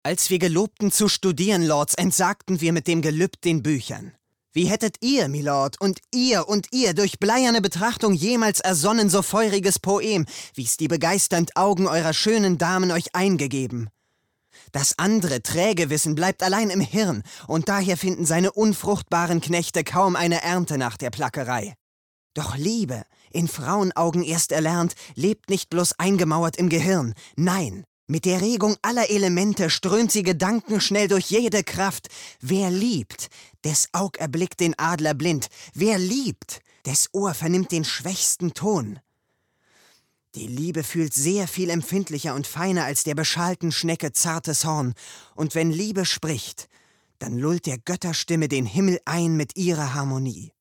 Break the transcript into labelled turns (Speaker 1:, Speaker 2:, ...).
Speaker 1: Als wir gelobten zu studieren, Lords, entsagten wir mit dem Gelübd den Büchern. Wie hättet ihr, Milord, und ihr durch bleierne Betrachtung jemals ersonnen so feuriges Poem, wie's die begeisternd Augen eurer schönen Damen euch eingegeben? Das andere, träge Wissen, bleibt allein im Hirn, und daher finden seine unfruchtbaren Knechte kaum eine Ernte nach der Plackerei. Doch Liebe, in Frauenaugen erst erlernt, lebt nicht bloß eingemauert im Gehirn, nein, mit der Regung aller Elemente strömt sie gedankenschnell durch jede Kraft. Wer liebt, des Aug erblickt den Adler blind. Wer liebt, des Ohr vernimmt den schwächsten Ton. Die Liebe fühlt sehr viel empfindlicher und feiner als der beschalten Schnecke zartes Horn. Und wenn Liebe spricht, dann lullt der Götterstimme den Himmel ein mit ihrer Harmonie.